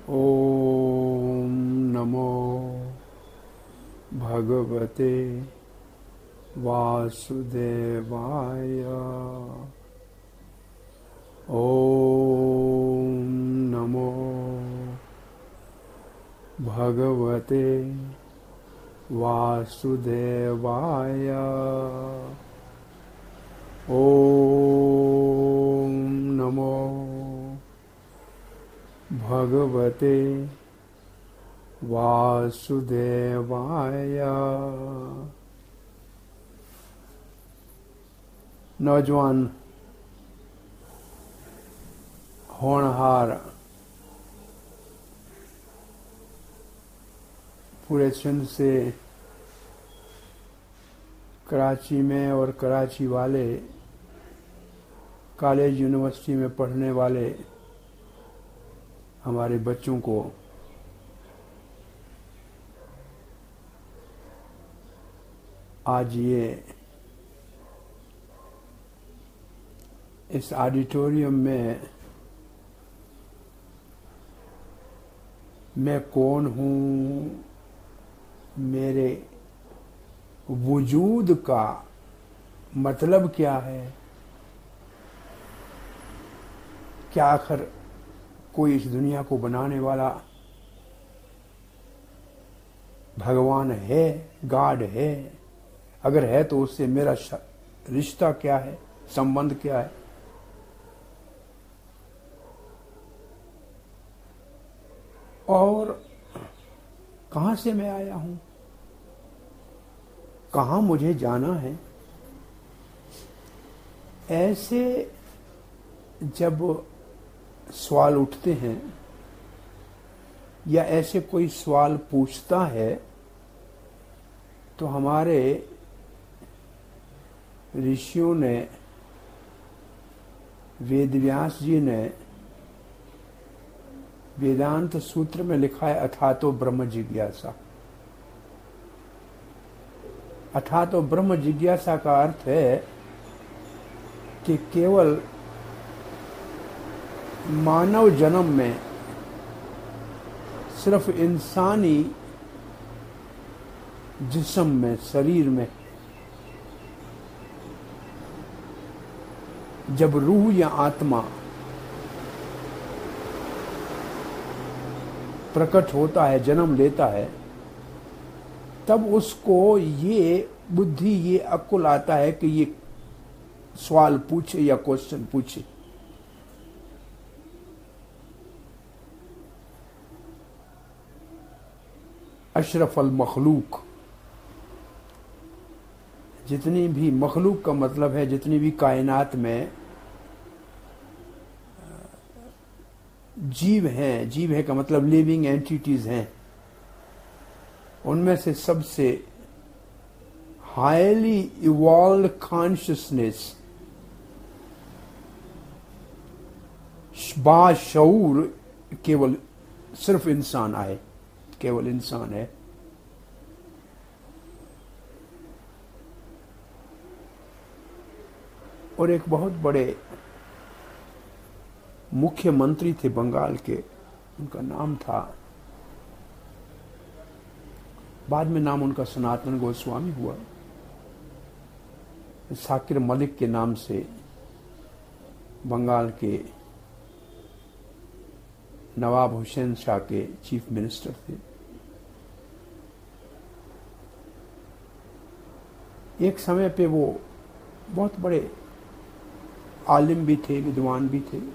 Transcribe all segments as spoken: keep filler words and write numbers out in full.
ओम नमो भगवते वासुदेवाय। ओम नमो भगवते वासुदेवाय। ओम नमो भगवते वासुदेवाय। नौजवान होनहार पूरे सिंध से कराची में और कराची वाले कॉलेज यूनिवर्सिटी में पढ़ने वाले हमारे बच्चों को आज ये इस ऑडिटोरियम में मैं कौन हूँ, मेरे वजूद का मतलब क्या है, क्या आखिर कोई इस दुनिया को बनाने वाला भगवान है, गॉड है? अगर है तो उससे मेरा रिश्ता क्या है, संबंध क्या है? और कहां से मैं आया हूं, कहां मुझे जाना है? ऐसे जब सवाल उठते हैं या ऐसे कोई सवाल पूछता है तो हमारे ऋषियों ने, वेदव्यास जी ने वेदांत सूत्र में लिखा है अथातो ब्रह्म जिज्ञासा। अथातो ब्रह्म जिज्ञासा का अर्थ है कि केवल मानव जन्म में सिर्फ इंसानी जिस्म में, शरीर में जब रूह या आत्मा प्रकट होता है, जन्म लेता है, तब उसको ये बुद्धि, ये अक्ल आता है कि ये सवाल पूछे या क्वेश्चन पूछे। अशरफ अल मखलूक, जितनी भी मखलूक का मतलब है जितनी भी कायनात में जीव हैं, जीव है का मतलब लिविंग एंटिटीज हैं, उनमें से सबसे हाईली इवॉल्व कॉन्शियसनेस, बाशऊर केवल सिर्फ इंसान आए, केवल इंसान है। और एक बहुत बड़े मुख्यमंत्री थे बंगाल के, उनका नाम था, बाद में नाम उनका सनातन गोस्वामी हुआ, साकिर मलिक के नाम से बंगाल के नवाब हुसैन शाह के चीफ मिनिस्टर थे। एक समय पे वो बहुत बड़े आलिम भी थे, विद्वान भी थे।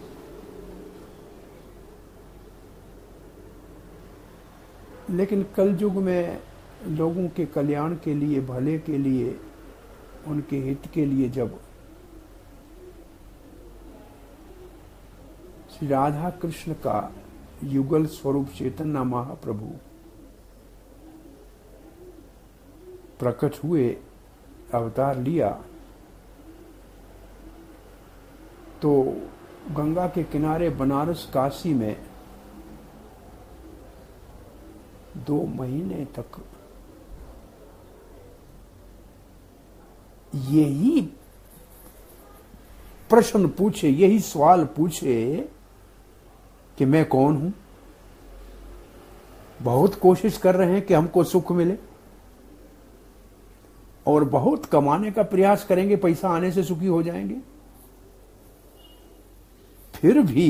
लेकिन कलयुग में लोगों के कल्याण के लिए, भले के लिए, उनके हित के लिए जब श्री राधा कृष्ण का युगल स्वरूप चैतन्य महाप्रभु प्रकट हुए, अवतार लिया, तो गंगा के किनारे बनारस काशी में दो महीने तक यही प्रश्न पूछे, यही सवाल पूछे कि मैं कौन हूं, बहुत कोशिश कर रहे हैं कि हमको सुख मिले और बहुत कमाने का प्रयास करेंगे, पैसा आने से सुखी हो जाएंगे, फिर भी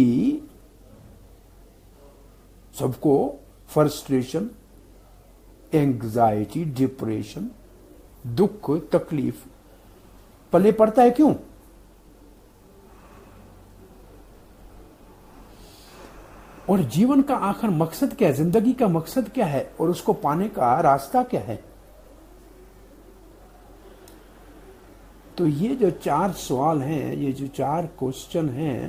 सबको फ्रस्ट्रेशन, एंग्जाइटी, डिप्रेशन, दुख, तकलीफ पले पड़ता है। क्यों? और जीवन का आखिर मकसद क्या है, जिंदगी का मकसद क्या है और उसको पाने का रास्ता क्या है? तो ये जो चार सवाल हैं, ये जो चार क्वेश्चन हैं,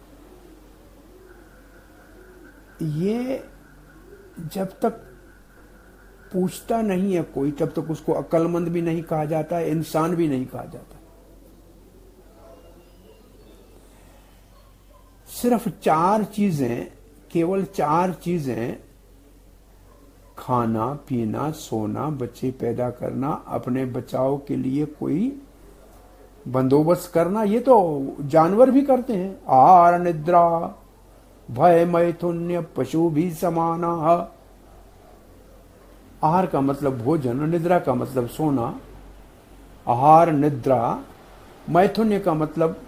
ये जब तक पूछता नहीं है कोई, तब तक उसको अक्लमंद भी नहीं कहा जाता है, इंसान भी नहीं कहा जाता। सिर्फ चार चीजें, केवल चार चीजें, खाना, पीना, सोना, बच्चे पैदा करना, अपने बचाव के लिए कोई बंदोबस्त करना, ये तो जानवर भी करते हैं। आहार, निद्रा, भय, मैथुन्य, पशु भी समाना। आहार का मतलब भोजन, निद्रा का मतलब सोना। आहार, निद्रा, मैथुन्य का मतलब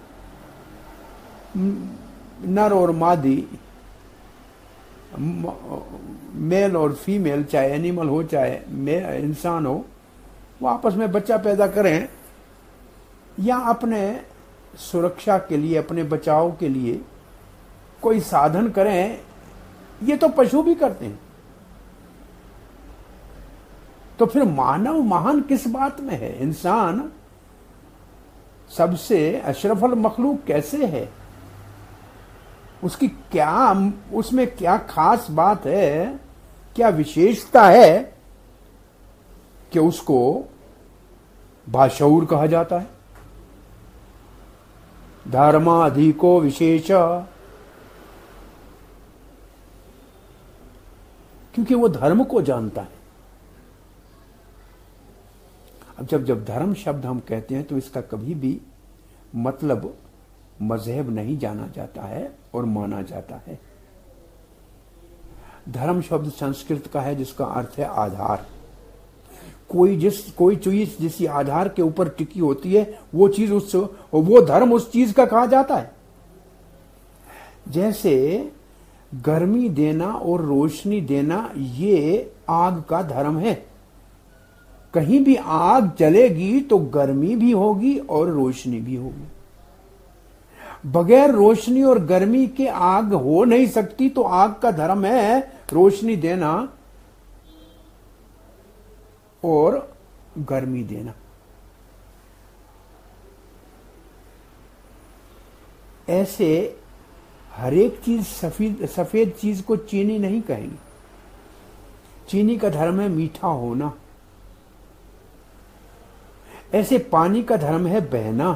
नर और मादी, मेल और फीमेल, चाहे एनिमल हो चाहे इंसान हो, वो आपस में बच्चा पैदा करें या अपने सुरक्षा के लिए, अपने बचाव के लिए कोई साधन करें, ये तो पशु भी करते हैं। तो फिर मानव महान किस बात में है? इंसान सबसे अशरफुल मखलूक कैसे है? उसकी क्या, उसमें क्या खास बात है, क्या विशेषता है कि उसको बाशऊर कहा जाता है? धर्माधिको विशेष, क्योंकि वो धर्म को जानता है। अब जब जब धर्म शब्द हम कहते हैं तो इसका कभी भी मतलब मजहब नहीं जाना जाता है और माना जाता है। धर्म शब्द संस्कृत का है जिसका अर्थ है आधार। कोई जिस कोई चीज जिस आधार के ऊपर टिकी होती है वो चीज, उस वो धर्म उस चीज का कहा जाता है। जैसे गर्मी देना और रोशनी देना, ये आग का धर्म है। कहीं भी आग जलेगी तो गर्मी भी होगी और रोशनी भी होगी। बगैर रोशनी और गर्मी के आग हो नहीं सकती, तो आग का धर्म है रोशनी देना और गर्मी देना। ऐसे हर एक चीज, सफेद सफेद चीज को चीनी नहीं कहेंगे। चीनी का धर्म है मीठा होना। ऐसे पानी का धर्म है बहना।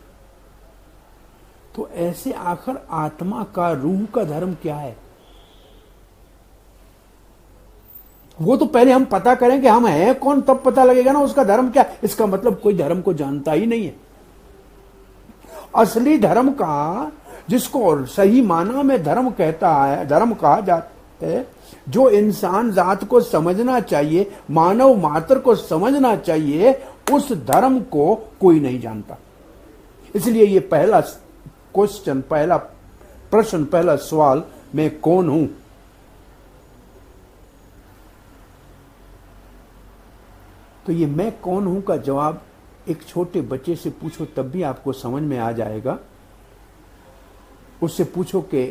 तो ऐसे आखिर आत्मा का, रूह का धर्म क्या है? वो तो पहले हम पता करें कि हम हैं कौन, तब पता लगेगा ना उसका धर्म क्या। इसका मतलब कोई धर्म को जानता ही नहीं है। असली धर्म का, जिसको सही माना में धर्म कहता है, धर्म कहा जाता है, जो इंसान जात को समझना चाहिए, मानव मात्र को समझना चाहिए, उस धर्म को कोई नहीं जानता। इसलिए ये पहला क्वेश्चन, पहला प्रश्न, पहला सवाल, मैं कौन हूं? तो ये मैं कौन हूं का जवाब एक छोटे बच्चे से पूछो तब भी आपको समझ में आ जाएगा। उससे पूछो कि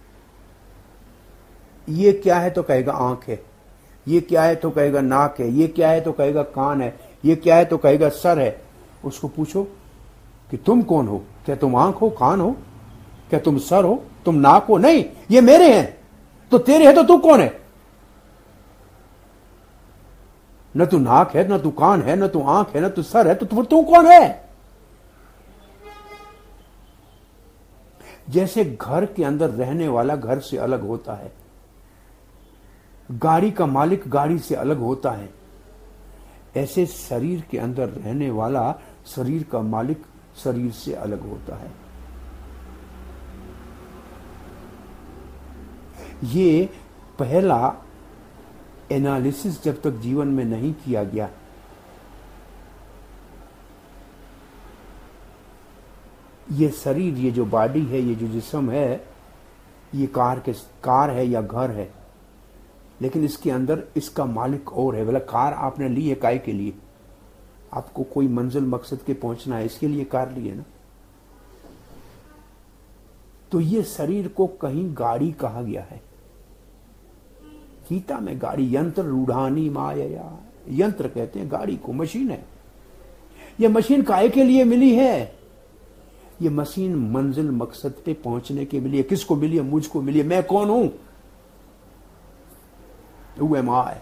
ये क्या है तो कहेगा आंख है, ये क्या है तो कहेगा नाक है, ये क्या है तो कहेगा कान है, ये क्या है तो कहेगा सर है। उसको पूछो कि तुम कौन हो? क्या तुम आंख हो, कान हो? क्या तुम सर हो, तुम नाक हो? नहीं, ये मेरे हैं। तो तेरे है तो तू कौन है? न तू नाक है, न तू कान है, न तू आंख है, न तू सर है, तो तू, तू कौन है? जैसे घर के अंदर रहने वाला घर से अलग होता है, गाड़ी का मालिक गाड़ी से अलग होता है, ऐसे शरीर के अंदर रहने वाला शरीर का मालिक शरीर से अलग होता है। ये पहला एनालिसिस जब तक जीवन में नहीं किया गया, ये शरीर, ये जो बॉडी है, ये जो जिस्म है, ये कार के कार है या घर है, लेकिन इसके अंदर इसका मालिक और है। बोला कार आपने ली है काय के लिए? आपको कोई मंजिल मकसद के पहुंचना है, इसके लिए कार ली है ना। तो ये शरीर को कहीं गाड़ी कहा गया है। गीता में गाड़ी, यंत्र रूढ़ानी माया, यंत्र कहते हैं गाड़ी को, मशीन है। ये मशीन काय के लिए मिली है? ये मशीन मंजिल मकसद पे पहुंचने के लिए। किसको मिली है? मुझको मिली है। मैं कौन हूं? Who am I?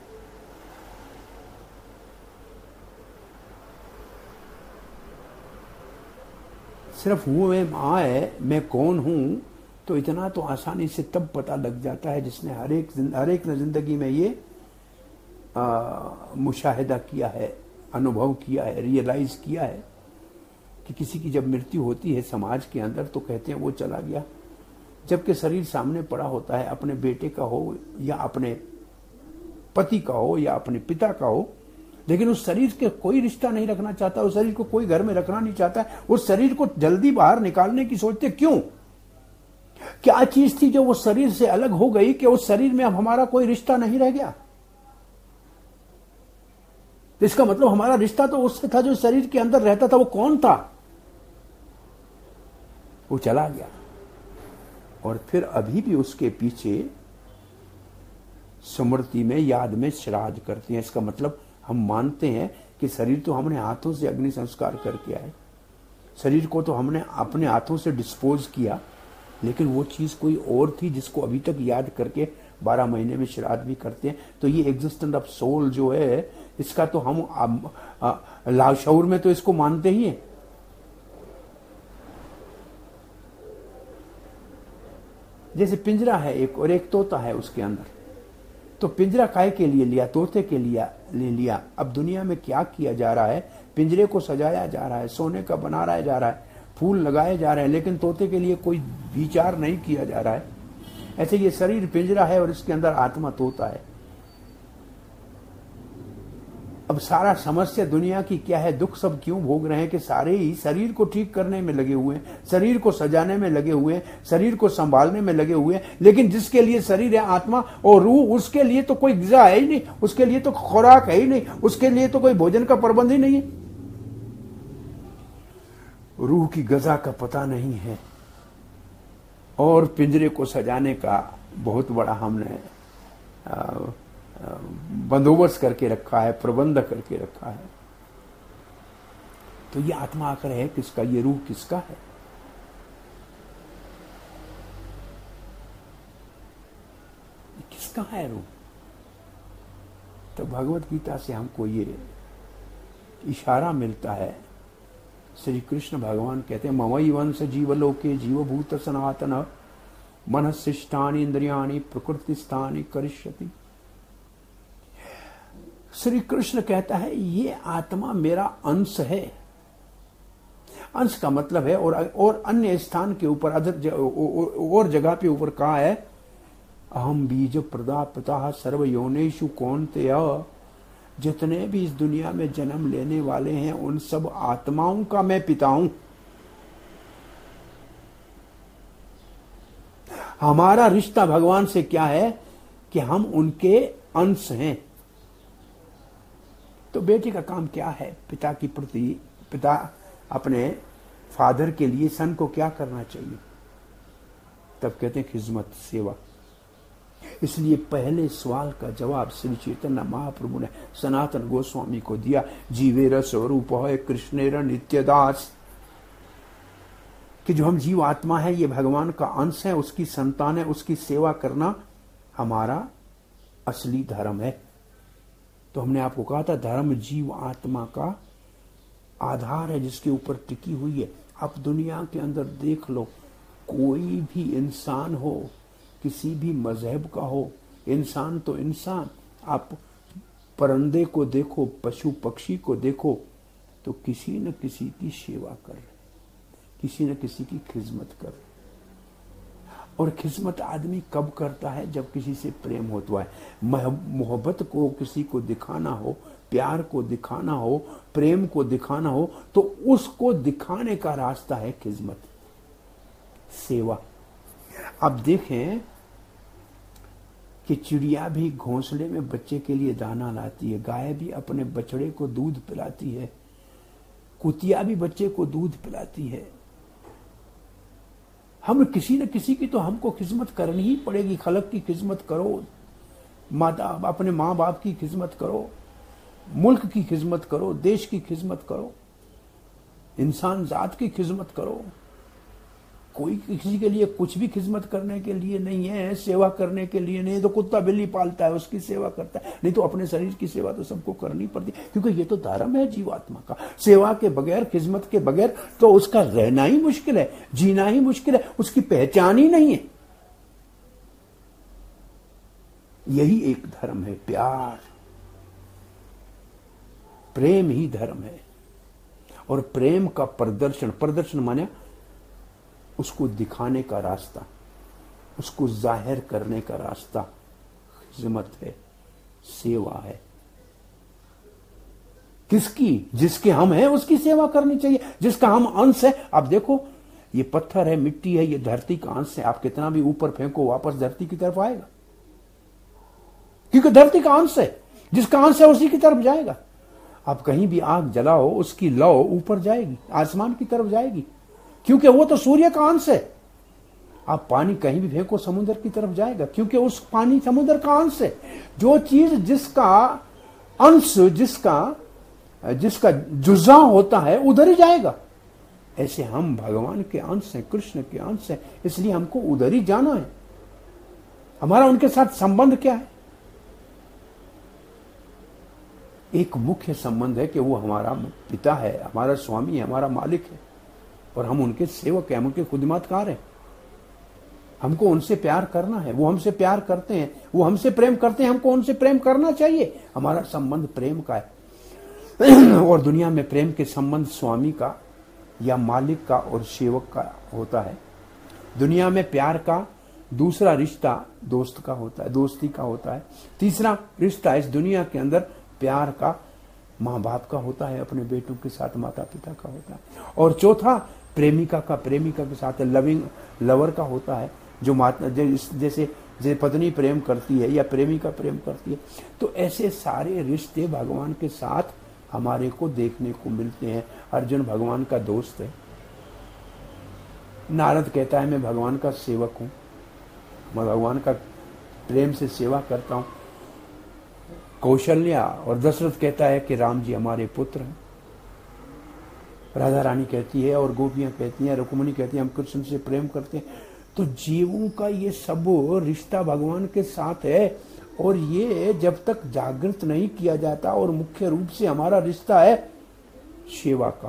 सिर्फ हु एम आई, मैं कौन हूं, तो इतना तो आसानी से तब पता लग जाता है जिसने हर एक हर एक ने जिंदगी में ये आ, मुशाहिदा किया है, अनुभव किया है, रियलाइज किया है कि किसी की जब मृत्यु होती है समाज के अंदर तो कहते हैं वो चला गया, जबकि शरीर सामने पड़ा होता है, अपने बेटे का हो या अपने पति का हो या अपने पिता का हो, लेकिन उस शरीर के कोई रिश्ता नहीं रखना चाहता, उस शरीर को कोई घर में रखना नहीं चाहता, उस शरीर को जल्दी बाहर निकालने की सोचते। क्यों? क्या चीज थी जो वो शरीर से अलग हो गई कि उस शरीर में अब हमारा कोई रिश्ता नहीं रह गया? तो इसका मतलब हमारा रिश्ता तो उससे था जो शरीर के अंदर रहता था। वो कौन था? वो चला गया। और फिर अभी भी उसके पीछे स्मृति में, याद में श्राद्ध करते हैं। इसका मतलब हम मानते हैं कि शरीर तो हमने हाथों से अग्नि संस्कार करके आए, शरीर को तो हमने अपने हाथों से डिस्पोज किया, लेकिन वो चीज कोई और थी जिसको अभी तक याद करके बारह महीने में श्राद्ध भी करते हैं। तो ये एग्जिस्टेंस ऑफ सोल जो है, इसका तो हम लाशऊर में तो इसको मानते ही हैं। जैसे पिंजरा है एक और एक तोता है उसके अंदर, तो पिंजरा काहे के लिए लिया? तोते के लिए ले लिया। अब दुनिया में क्या किया जा रहा है? पिंजरे को सजाया जा रहा है, सोने का बना रहा जा रहा है, फूल लगाए जा रहे हैं, लेकिन तोते के लिए कोई विचार नहीं किया जा रहा है। ऐसे ये शरीर पिंजरा है और इसके अंदर आत्मा तोता है। अब सारा समस्या दुनिया की क्या है, दुख सब क्यों भोग रहे हैं कि सारे ही शरीर को ठीक करने में लगे हुए हैं, शरीर को सजाने में लगे हुए हैं, शरीर को संभालने में लगे हुए हैं, लेकिन जिसके लिए शरीर है, आत्मा और रूह, उसके लिए तो कोई ग़िज़ा है ही नहीं, उसके लिए तो खुराक है ही नहीं, उसके लिए तो कोई भोजन का प्रबंध ही नहीं है। रूह की ग़िज़ा का पता नहीं है और पिंजरे को सजाने का बहुत बड़ा हमने आ, बंदोबस्त करके रखा है, प्रबंध करके रखा है। तो ये आत्मा आकर है किसका? ये रूह किसका है? किसका है रूह? तो भगवत गीता से हमको ये इशारा मिलता है। श्री कृष्ण भगवान कहते हैं, ममई वंश जीवलोके जीवभूत सनातन मनःशिष्टानि इंद्रियाणि प्रकृतिस्थानि करिष्यति। श्री कृष्ण कहता है ये आत्मा मेरा अंश है। अंश का मतलब है और और अन्य स्थान के ऊपर और जगह पे ऊपर कहा है, अहम बीज प्रदापिता सर्व योनेषु कौन्तेय। जितने भी इस दुनिया में जन्म लेने वाले हैं उन सब आत्माओं का मैं पिता हूं। हमारा रिश्ता भगवान से क्या है कि हम उनके अंश हैं। तो बेटे का काम क्या है? पिता की प्रति, पिता अपने फादर के लिए सन को क्या करना चाहिए? तब कहते हैं खिदमत, सेवा। इसलिए पहले सवाल का जवाब श्री चैतन्य महाप्रभु ने सनातन गोस्वामी को दिया, जीवेर स्वरूप है कृष्णेर नित्यदास, कि जो हम जीव आत्मा है, ये भगवान का अंश है, उसकी संतान है, उसकी सेवा करना हमारा असली धर्म है। तो हमने आपको कहा था धर्म जीव आत्मा का आधार है जिसके ऊपर टिकी हुई है। आप दुनिया के अंदर देख लो, कोई भी इंसान हो, किसी भी मजहब का हो, इंसान तो इंसान। आप परिंदे को देखो, पशु पक्षी को देखो, तो किसी न किसी की सेवा कर, किसी न किसी की खिदमत कर। और खिदमत आदमी कब करता है? जब किसी से प्रेम होता है। मोहब्बत को किसी को दिखाना हो, प्यार को दिखाना हो, प्रेम को दिखाना हो, तो उसको दिखाने का रास्ता है खिदमत, सेवा। अब देखें कि चिड़िया भी घोंसले में बच्चे के लिए दाना लाती है, गाय भी अपने बछड़े को दूध पिलाती है, कुतिया भी बच्चे को दूध पिलाती है। हम किसी न किसी की तो हमको खिदमत करनी ही पड़ेगी। खलक की खिदमत करो, माता अपने माँ बाप की खिदमत करो, मुल्क की खिदमत करो, देश की खिदमत करो, इंसान जात की खिदमत करो। कोई किसी के लिए कुछ भी खिदमत करने के लिए नहीं है, सेवा करने के लिए नहीं। तो कुत्ता बिल्ली पालता है, उसकी सेवा करता है, नहीं तो अपने शरीर की सेवा तो सबको करनी पड़ती है, क्योंकि ये तो धर्म है जीवात्मा का। सेवा के बगैर, खिदमत के बगैर तो उसका रहना ही मुश्किल है, जीना ही मुश्किल है, उसकी पहचान ही नहीं है। यही एक धर्म है, प्यार, प्रेम ही धर्म है। और प्रेम का प्रदर्शन, प्रदर्शन माने उसको दिखाने का रास्ता, उसको जाहिर करने का रास्ता खिदमत है, सेवा है। किसकी? जिसके हम हैं उसकी सेवा करनी चाहिए, जिसका हम अंश है। आप देखो, ये पत्थर है, मिट्टी है, ये धरती का अंश है। आप कितना भी ऊपर फेंको, वापस धरती की तरफ आएगा, क्योंकि धरती का अंश है। जिसका अंश है उसी की तरफ जाएगा। आप कहीं भी आग जलाओ, उसकी लौ ऊपर जाएगी, आसमान की तरफ जाएगी, क्योंकि वो तो सूर्य का अंश है। आप पानी कहीं भी फेंको, समुद्र की तरफ जाएगा, क्योंकि उस पानी समुद्र का अंश है। जो चीज जिसका अंश, जिसका जिसका जुज़ा होता है, उधर ही जाएगा। ऐसे हम भगवान के अंश हैं, कृष्ण के अंश हैं, इसलिए हमको उधर ही जाना है। हमारा उनके साथ संबंध क्या है? एक मुख्य संबंध है कि वो हमारा पिता है, हमारा स्वामी है, हमारा मालिक है, और हम उनके सेवक हैं, हम उनके खुदमतकार हैं। हमको उनसे प्यार करना है, वो हमसे प्यार करते हैं, वो हमसे प्रेम करते हैं, हमको उनसे प्रेम करना चाहिए। हमारा संबंध प्रेम का है। और दुनिया में प्रेम के संबंध स्वामी का या मालिक का और सेवक का होता है। दुनिया में प्यार का दूसरा रिश्ता दोस्त का होता है, दोस्ती का होता है। तीसरा रिश्ता इस दुनिया के अंदर प्यार का माँ बाप का होता है, अपने बेटों के साथ माता पिता का होता है। और चौथा प्रेमिका का प्रेमिका के साथ लविंग लवर का होता है, जो माता जैसे जैसे पत्नी प्रेम करती है या प्रेमिका प्रेम करती है। तो ऐसे सारे रिश्ते भगवान के साथ हमारे को देखने को मिलते हैं। अर्जुन भगवान का दोस्त है, नारद कहता है मैं भगवान का सेवक हूं, मैं भगवान का प्रेम से सेवा करता हूं। कौशल्या और दशरथ कहता है कि राम जी हमारे पुत्र हैं। राधा रानी कहती है और गोपियां कहती हैं, रुक्मिणी कहती है हम कृष्ण से प्रेम करते हैं। तो जीवों का ये सब रिश्ता भगवान के साथ है, और ये जब तक जागृत नहीं किया जाता, और मुख्य रूप से हमारा रिश्ता है सेवा का,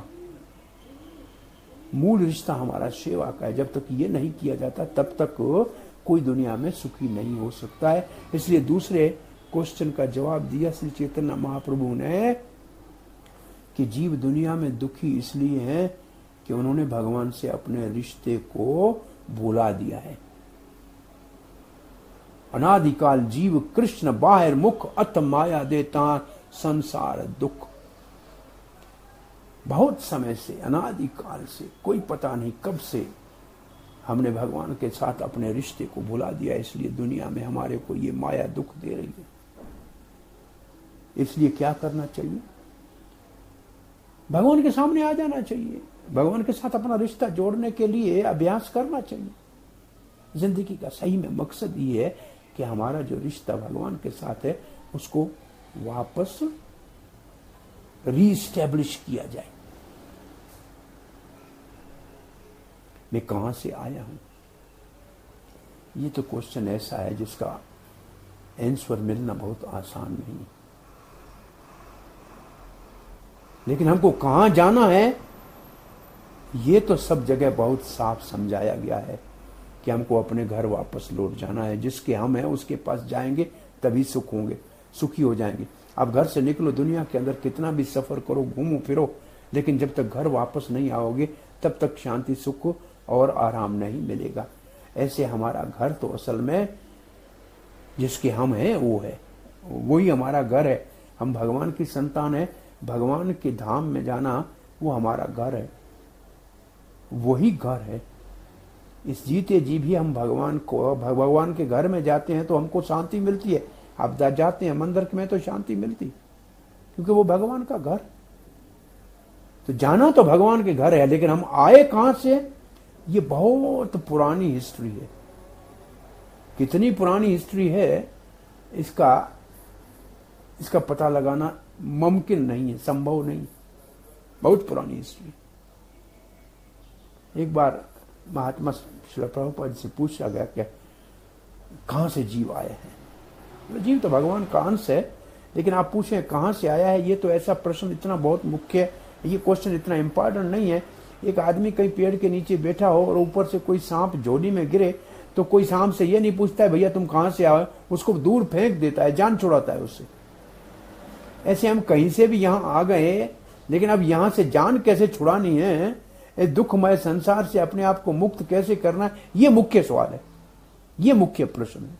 मूल रिश्ता हमारा सेवा का है। जब तक ये नहीं किया जाता तब तक कोई दुनिया में सुखी नहीं हो सकता है। इसलिए दूसरे क्वेश्चन का जवाब दिया श्री चैतन्य महाप्रभु ने कि जीव दुनिया में दुखी इसलिए हैं कि उन्होंने भगवान से अपने रिश्ते को भुला दिया है। अनादिकाल जीव कृष्ण बाहर मुख अत माया देता संसार दुख। बहुत समय से, अनादिकाल से, कोई पता नहीं कब से हमने भगवान के साथ अपने रिश्ते को भुला दिया, इसलिए दुनिया में हमारे को ये माया दुख दे रही है। इसलिए क्या करना चाहिए? भगवान के सामने आ जाना चाहिए, भगवान के साथ अपना रिश्ता जोड़ने के लिए अभ्यास करना चाहिए। जिंदगी का सही में मकसद ये है कि हमारा जो रिश्ता भगवान के साथ है उसको वापस रीस्टैब्लिश किया जाए। मैं कहां से आया हूं, ये तो क्वेश्चन ऐसा है जिसका आंसर मिलना बहुत आसान नहीं, लेकिन हमको कहां जाना है ये तो सब जगह बहुत साफ समझाया गया है कि हमको अपने घर वापस लौट जाना है। जिसके हम हैं उसके पास जाएंगे तभी सुख होंगे, सुखी हो जाएंगे। आप घर से निकलो, दुनिया के अंदर कितना भी सफर करो, घूमो फिरो, लेकिन जब तक घर वापस नहीं आओगे तब तक शांति, सुख और आराम नहीं मिलेगा। ऐसे हमारा घर तो असल में जिसके हम हैं वो है, वही हमारा घर है। हम भगवान की संतान है, भगवान के धाम में जाना वो हमारा घर है, वही घर है। इस जीते जी भी हम भगवान को भगवान के घर में जाते हैं तो हमको शांति मिलती है। आप जाते हैं मंदिर में तो शांति मिलती, क्योंकि वो भगवान का घर। तो जाना तो भगवान के घर है, लेकिन हम आए कहां से, ये बहुत पुरानी हिस्ट्री है। कितनी पुरानी हिस्ट्री है इसका इसका पता लगाना मुमकिन नहीं है, संभव नहीं। बहुत पुरानी हिस्ट्री। एक बार महात्मा श्री प्रभुपाद से पूछा गया कि कहां से जीव आए हैं। जीव तो भगवान का अंश है, लेकिन आप पूछें कहां से आया है, ये तो ऐसा प्रश्न इतना बहुत मुख्य है, ये क्वेश्चन इतना इंपॉर्टेंट नहीं है। एक आदमी कहीं पेड़ के नीचे बैठा हो और ऊपर से कोई सांप झोली में गिरे तो कोई सांप से ये नहीं पूछता है भैया तुम कहां से आए, उसको दूर फेंक देता है, जान छुड़ाता है उससे। ऐसे हम कहीं से भी यहां आ गए, लेकिन अब यहां से जान कैसे छुड़ानी है, इस दुखमय संसार से अपने आप को मुक्त कैसे करना है, ये मुख्य सवाल है, ये मुख्य प्रश्न है।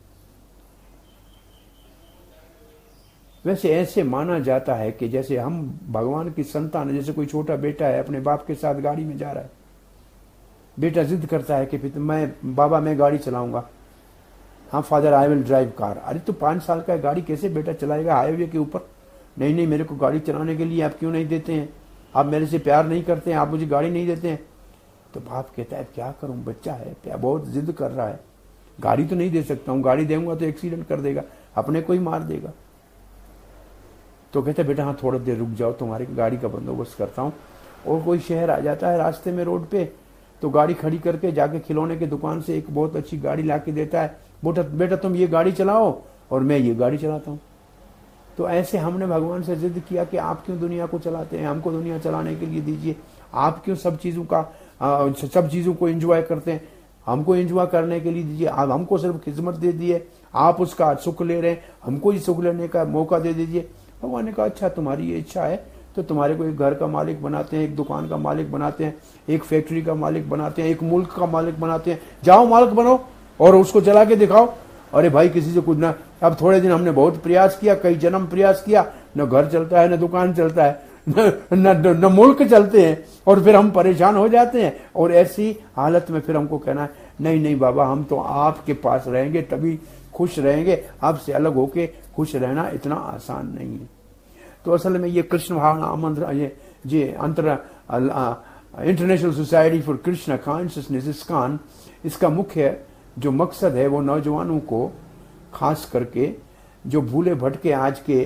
वैसे ऐसे माना जाता है कि जैसे हम भगवान की संतान है, जैसे कोई छोटा बेटा है अपने बाप के साथ गाड़ी में जा रहा है, बेटा जिद करता है कि फिर मैं बाबा मैं गाड़ी चलाऊंगा। हाँ father I will drive car. अरे तो पांच साल का है, गाड़ी कैसे बेटा चलाएगा हाईवे के ऊपर? नहीं नहीं मेरे को गाड़ी चलाने के लिए आप क्यों नहीं देते हैं, आप मेरे से प्यार नहीं करते हैं, आप मुझे गाड़ी नहीं देते हैं। तो बाप कहता है क्या करूं, बच्चा है, प्यार बहुत जिद कर रहा है, गाड़ी तो नहीं दे सकता हूं, गाड़ी दूंगा तो एक्सीडेंट कर देगा, अपने को ही मार देगा। तो कहते बेटा हाँ थोड़ा देर रुक जाओ, तुम्हारी गाड़ी का बंदोबस्त करता हूँ। और कोई शहर आ जाता है रास्ते में रोड पे, तो गाड़ी खड़ी करके जाके खिलौने की दुकान से एक बहुत अच्छी गाड़ी ला के देता है, बेटा बेटा तुम ये गाड़ी चलाओ और मैं ये गाड़ी चलाता हूँ। तो ऐसे हमने भगवान से जिद किया कि आप क्यों दुनिया को चलाते हैं, हमको दुनिया चलाने के लिए दीजिए। आप क्यों सब चीजों का आ, सब चीजों को एंजॉय करते हैं, हमको एंजॉय करने के लिए दीजिए। आप हमको सिर्फ खिदमत दे दिए, आप उसका सुख ले रहे हैं, हमको ही सुख लेने का मौका दे दीजिए। भगवान ने कहा अच्छा तुम्हारी ये इच्छा है तो तुम्हारे को एक घर का मालिक बनाते हैं, एक दुकान का मालिक बनाते हैं, एक फैक्ट्री का मालिक बनाते हैं, एक मुल्क का मालिक बनाते हैं, जाओ मालिक बनो और उसको चला के दिखाओ। अरे भाई किसी से कुछ ना, अब थोड़े दिन हमने बहुत प्रयास किया, कई जन्म प्रयास किया, न घर चलता है न दुकान चलता है न, न, न मुल्क चलते हैं, और फिर हम परेशान हो जाते हैं। और ऐसी हालत में फिर हमको कहना है नहीं नहीं बाबा हम तो आपके पास रहेंगे तभी खुश रहेंगे, आपसे अलग होके खुश रहना इतना आसान नहीं है। तो असल में ये कृष्ण भावना आमंत्रण, ये ये अंतर international society for Krishna consciousness ISKCON, इसका मुख्य जो मकसद है वो नौजवानों को खास करके जो भूले भटके आज के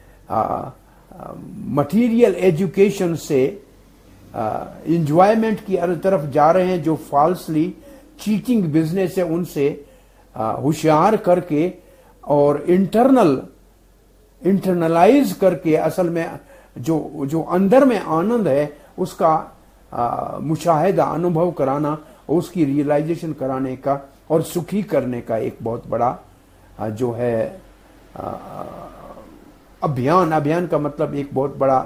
मटेरियल एजुकेशन से इंजॉयमेंट की तरफ जा रहे हैं, जो फॉल्सली चीटिंग बिजनेस है उनसे होशियार करके और इंटरनल इंटरनलाइज करके असल में जो जो अंदर में आनंद है उसका आ, मुशाहिदा अनुभव कराना, उसकी रियलाइजेशन कराने का और सुखी करने का एक बहुत बड़ा आ, जो है आ, अभियान। अभियान का मतलब एक बहुत बड़ा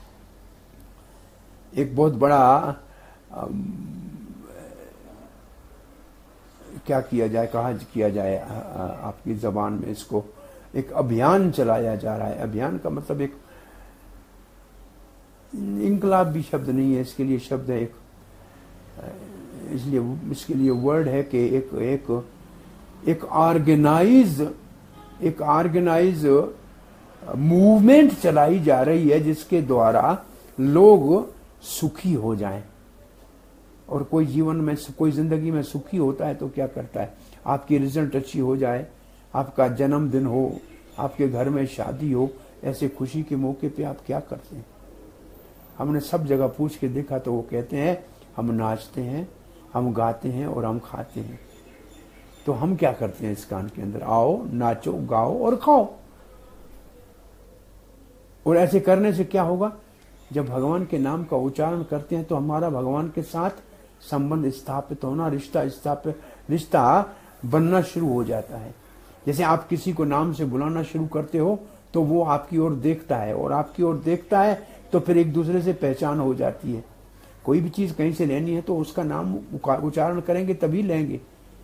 एक बहुत बड़ा आ, क्या किया जाए, कहा किया जाए आ, आ, आपकी जबान में इसको एक अभियान चलाया जा रहा है। अभियान का मतलब एक इंकलाब भी शब्द नहीं है, इसके लिए शब्द है एक, इसलिए इसके लिए वर्ड है कि एक एक एक ऑर्गेनाइज एक ऑर्गेनाइज मूवमेंट चलाई जा रही है जिसके द्वारा लोग सुखी हो जाएं। और कोई जीवन में कोई जिंदगी में सुखी होता है तो क्या करता है, आपकी रिजल्ट अच्छी हो जाए, आपका जन्मदिन हो, आपके घर में शादी हो, ऐसे खुशी के मौके पे आप क्या करते हैं? हमने सब जगह पूछ के देखा तो वो कहते हैं हम नाचते हैं, हम गाते हैं और हम खाते हैं। तो हम क्या करते हैं इस कान के अंदर, आओ नाचो गाओ और खाओ। और ऐसे करने से क्या होगा, जब भगवान के नाम का उच्चारण करते हैं तो हमारा भगवान के साथ संबंध स्थापित होना, रिश्ता स्थापित रिश्ता बनना शुरू हो जाता है। जैसे आप किसी को नाम से बुलाना शुरू करते हो तो वो आपकी ओर देखता है, और आपकी ओर देखता है तो फिर एक दूसरे से पहचान हो जाती है। कोई भी चीज कहीं से लेनी है तो उसका नाम उच्चारण करेंगे तभी लेंगे।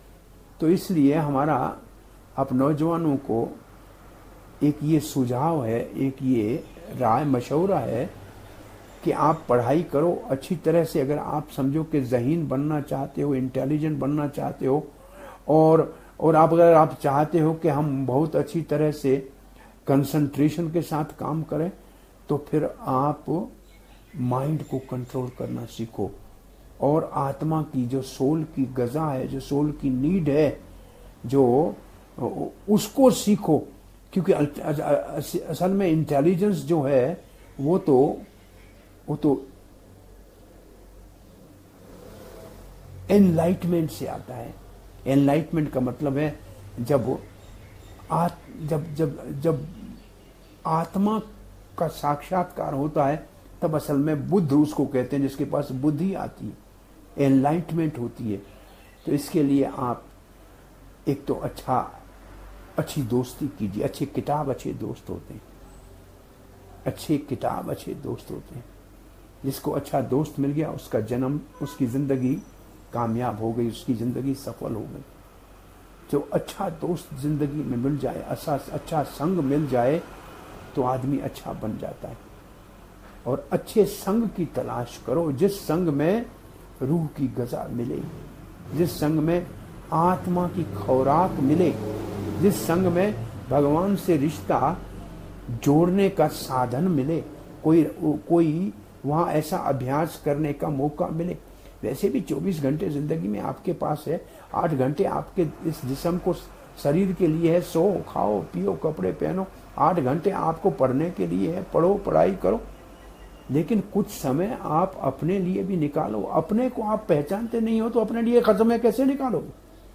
तो इसलिए हमारा आप नौजवानों को एक ये सुझाव है, एक ये राय मशवरा है कि आप पढ़ाई करो अच्छी तरह से। अगर आप समझो कि ज़हीन बनना चाहते हो, इंटेलिजेंट बनना चाहते हो, और और आप अगर आप चाहते हो कि हम बहुत अच्छी तरह से कंसंट्रेशन के साथ काम करें, तो फिर आप माइंड को कंट्रोल करना सीखो और आत्मा की जो सोल की गज़ा है, जो सोल की नीड है, जो उसको सीखो। क्योंकि असल में इंटेलिजेंस जो है वो तो वो तो एनलाइटमेंट से आता है। एनलाइटमेंट का मतलब है जब आ, जब जब जब आत्मा का साक्षात्कार होता है, तब असल में बुद्ध उसको कहते हैं, जिसके पास बुद्धि आती है, एनलाइटमेंट होती है। तो इसके लिए आप एक तो अच्छा अच्छी दोस्ती कीजिए। अच्छी किताब अच्छे दोस्त होते हैं, अच्छे किताब अच्छे दोस्त होते हैं। जिसको अच्छा दोस्त मिल गया, उसका जन्म, उसकी जिंदगी कामयाब हो गई, उसकी जिंदगी सफल हो गई। जो अच्छा दोस्त जिंदगी में मिल जाए, अच्छा अच्छा संग मिल जाए, तो आदमी अच्छा बन जाता है। और अच्छे संग की तलाश करो, जिस संग में रूह की गज़ा मिले, जिस संग में आत्मा की खुराक मिले, जिस संग में भगवान से रिश्ता जोड़ने का साधन मिले, कोई कोई वहां ऐसा अभ्यास करने का मौका मिले। वैसे भी चौबीस घंटे जिंदगी में आपके पास है, आठ घंटे आपके इस जिस्म को, शरीर के लिए है। सो, खाओ, पियो, कपड़े पहनो। आठ घंटे आपको पढ़ने के लिए है, पढ़ो, पढ़ाई करो। लेकिन कुछ समय आप अपने लिए भी निकालो। अपने को आप पहचानते नहीं हो तो अपने लिए समय कैसे निकालोगे?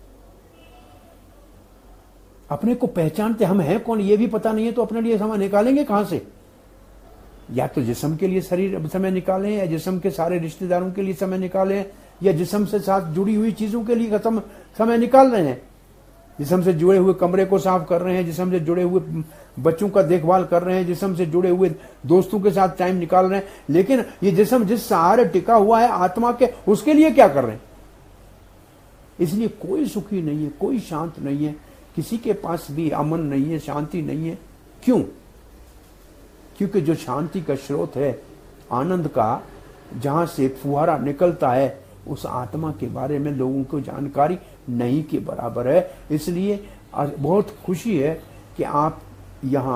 अपने को पहचानते हम हैं कौन ये भी पता नहीं है, तो अपने लिए समय निकालेंगे कहां से? या तो जिस्म के लिए शरीर समय निकालें, या जिस्म के सारे रिश्तेदारों के लिए समय निकालें, या जिस्म से साथ जुड़ी हुई चीजों के लिए समय निकाल रहे हैं। जिस्म से जुड़े हुए कमरे को साफ कर रहे हैं, जिस्म से जुड़े हुए बच्चों का देखभाल कर रहे हैं, जिस्म से जुड़े हुए दोस्तों के साथ टाइम निकाल रहे हैं। लेकिन ये जिस्म जिस सहारे टिका हुआ है आत्मा के, उसके लिए क्या कर रहे हैं? इसलिए कोई सुखी नहीं है, कोई शांत नहीं है, किसी के पास भी अमन नहीं है, शांति नहीं है। क्यों? क्योंकि जो शांति का स्रोत है, आनंद का, जहां से फुहारा निकलता है, उस आत्मा के बारे में लोगों को जानकारी नहीं के बराबर है। इसलिए बहुत खुशी है कि आप यहाँ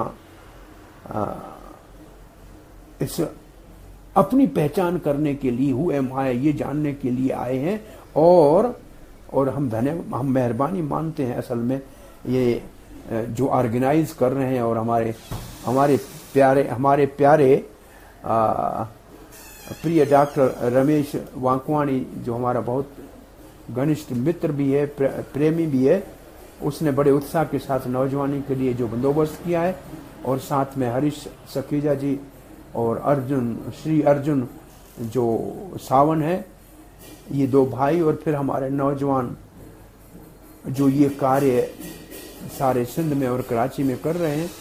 इस अपनी पहचान करने के लिए, हु एम आई, ये जानने के लिए आए हैं। और और हम धन्य हम मेहरबानी मानते हैं असल में ये जो ऑर्गेनाइज कर रहे हैं, और हमारे हमारे प्यारे हमारे प्यारे आ, प्रिय डॉक्टर रमेश वांकवाणी, जो हमारा बहुत घनिष्ठ मित्र भी है, प्रेमी भी है, उसने बड़े उत्साह के साथ नौजवानी के लिए जो बंदोबस्त किया है। और साथ में हरीश सखीजा जी और अर्जुन, श्री अर्जुन जो सावन है, ये दो भाई, और फिर हमारे नौजवान जो ये कार्य सारे सिंध में और कराची में कर रहे हैं,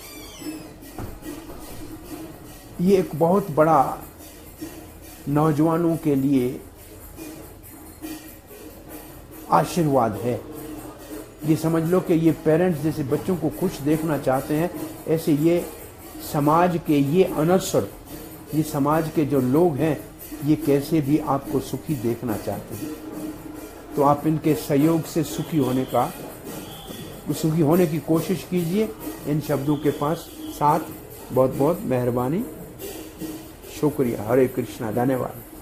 ये एक बहुत बड़ा नौजवानों के लिए आशीर्वाद है। ये समझ लो कि ये पेरेंट्स जैसे बच्चों को खुश देखना चाहते हैं, ऐसे ये समाज के ये अनसर, ये समाज के जो लोग हैं, ये कैसे भी आपको सुखी देखना चाहते हैं। तो आप इनके सहयोग से सुखी होने का सुखी होने की कोशिश कीजिए। इन शब्दों के पास साथ बहुत बहुत मेहरबानी, शुक्रिया। हरे कृष्णा, धन्यवाद।